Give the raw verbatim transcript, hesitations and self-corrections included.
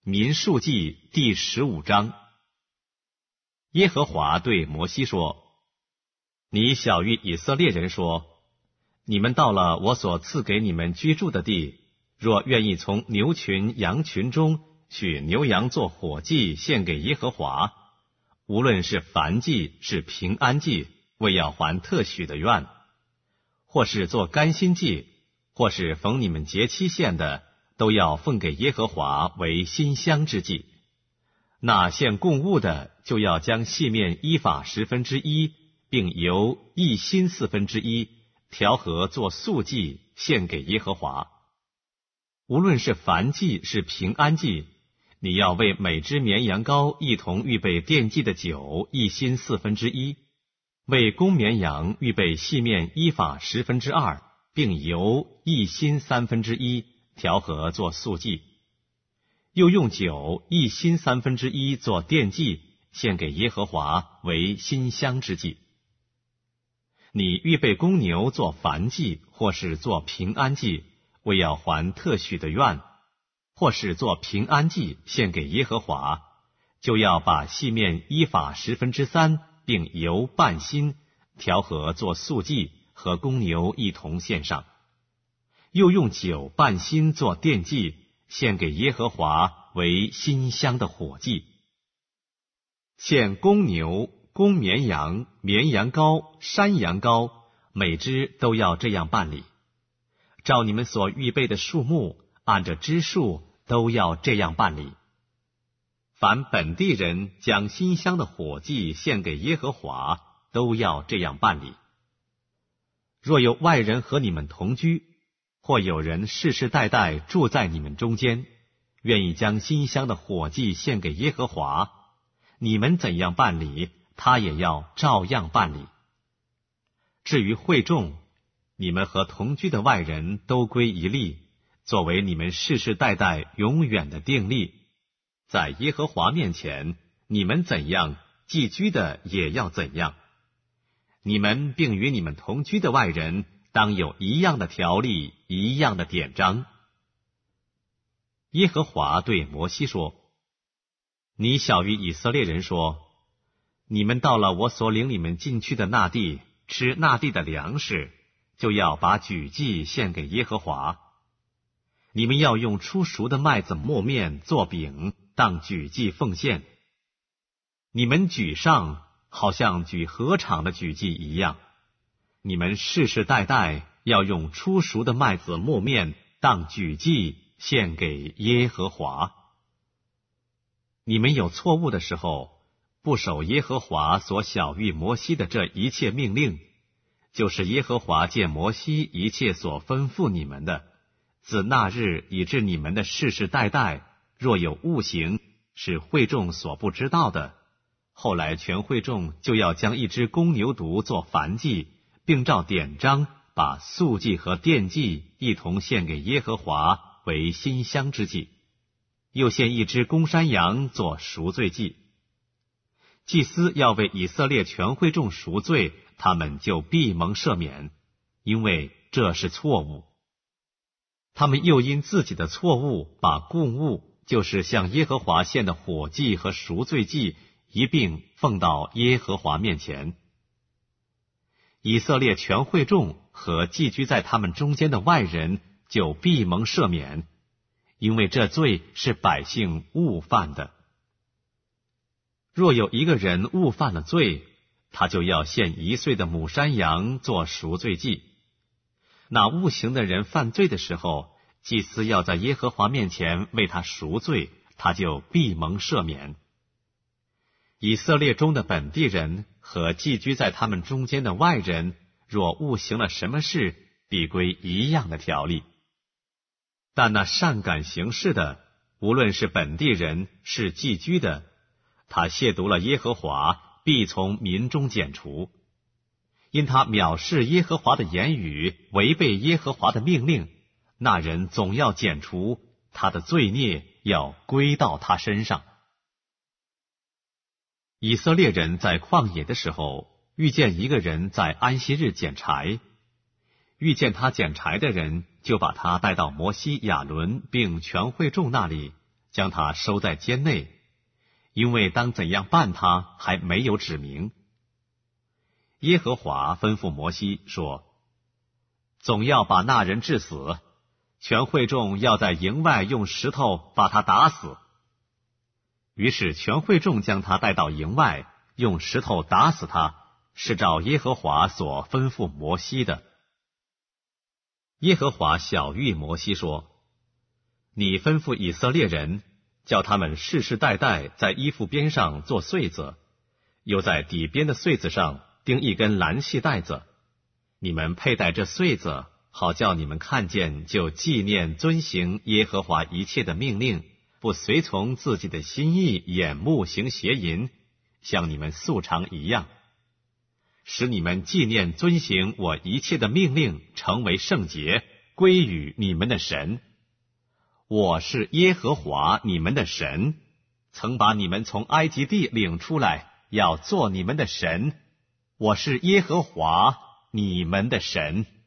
民数记第十五章。耶和华对摩西说：你晓谕以色列人说，你们到了我所赐给你们居住的地，若愿意从牛群羊群中取牛羊做火祭献给耶和华，无论是燔祭是平安祭，为要还特许的愿，或是做甘心祭，或是逢你们节期献的，都要奉给耶和华为馨香之祭。那献供物的，就要将细面依法十分之一，并油一新四分之一调和做素祭献给耶和华。无论是燔祭是平安祭，你要为每只绵羊羔一同预备奠祭的酒一新四分之一，为公绵羊预备细面依法十分之二，并油一新三分之一调和做素祭。又用酒一新三分之一做奠祭，献给耶和华为馨香之祭。你预备公牛做燔祭，或是做平安祭，为要还特许的愿，或是做平安祭献给耶和华，就要把细面依法十分之三，并油半新调和做素祭，和公牛一同献上。又用酒半新做奠祭，献给耶和华为馨香的火祭。献公牛、公绵羊、绵羊羔、山羊羔，每只都要这样办理。照你们所预备的数目，按着支数都要这样办理。凡本地人将馨香的火祭献给耶和华，都要这样办理。若有外人和你们同居，或有人世世代代住在你们中间，愿意将馨香的火祭献给耶和华，你们怎样办理，他也要照样办理。至于会众，你们和同居的外人都归一例，作为你们世世代代永远的定例。在耶和华面前，你们怎样，寄居的也要怎样。你们并与你们同居的外人，当有一样的条例，一样的典章。耶和华对摩西说：你晓谕以色列人说，你们到了我所领你们进去的那地，吃那地的粮食，就要把举祭献给耶和华。你们要用初熟的麦子磨面做饼，当举祭奉献。你们举上，好像举禾场的举祭一样。你们世世代代要用初熟的麦子磨面当举祭献给耶和华。你们有错误的时候，不守耶和华所晓谕摩西的这一切命令，就是耶和华借摩西一切所吩咐你们的，自那日以至你们的世世代代，若有误行，是会众所不知道的，后来全会众就要将一只公牛犊做燔祭，并照典章把素祭和奠祭一同献给耶和华为馨香之祭，又献一只公山羊做赎罪祭。祭司要为以色列全会众赎罪，他们就必蒙赦免，因为这是错误。他们又因自己的错误，把供物，就是向耶和华献的火祭和赎罪祭一并奉到耶和华面前。以色列全会众和寄居在他们中间的外人就必蒙赦免，因为这罪是百姓误犯的。若有一个人误犯了罪，他就要献一岁的母山羊做赎罪祭。那误行的人犯罪的时候，祭司要在耶和华面前为他赎罪，他就必蒙赦免。以色列中的本地人和寄居在他们中间的外人，若误行了什么事，必归一样的条例。但那善感行事的，无论是本地人是寄居的，他亵渎了耶和华，必从民中剪除。因他藐视耶和华的言语，违背耶和华的命令，那人总要剪除，他的罪孽要归到他身上。以色列人在旷野的时候，遇见一个人在安息日捡柴，遇见他捡柴的人，就把他带到摩西、亚伦并全会众那里， 将他收在监内，因为当怎样办他还没有指明。耶和华吩咐摩西说，总要把那人治死，全会众要在营外用石头把他打死。于是全会众将他带到营外，用石头打死他，是照耶和华所吩咐摩西的。耶和华晓谕摩西说，你吩咐以色列人，叫他们世世代代在衣服边上做穗子，又在底边的穗子上钉一根蓝细带子。你们佩戴这穗子，好叫你们看见就纪念遵行耶和华一切的命令，不随从自己的心意眼目行邪淫，像你们素常一样，使你们纪念遵行我一切的命令，成为圣洁，归于你们的神。我是耶和华你们的神，曾把你们从埃及地领出来，要做你们的神。我是耶和华你们的神。